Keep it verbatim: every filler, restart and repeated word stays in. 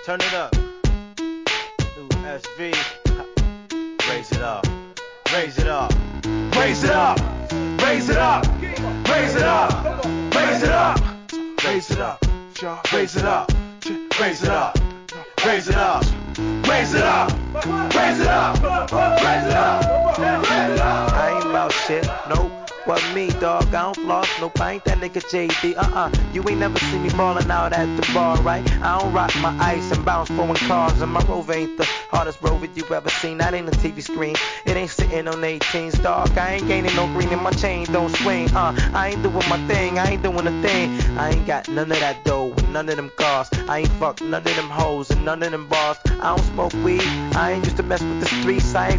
Turn it up. New S V. Raise it up. Raise it up. Raise it up. Raise it up. Raise it up. Raise it up. Raise it up. Raise it up. Raise it up. Raise it up. Raise it up. Raise it up. Raise it up. Raise it up. I ain't about shit, nope. But me, dog, I don't floss, nope, I ain't that nigga J D, uh-uh. You ain't never seen me ballin' out at the bar, right? I don't rock my ice and bounce throwing cars, and my Rover ain't the hardest Rover you ever seen. That ain't a T V screen, it ain't sitting on eighteens, dog. I ain't gaining no green and my chain don't swing, uh. I ain't doing my thing, I ain't doing a thing. I ain't got none of that dough, none of them cars. I ain't fucked none of them hoes and none of them bars. I don't smoke weed, I ain't used to mess with the streets, I ain't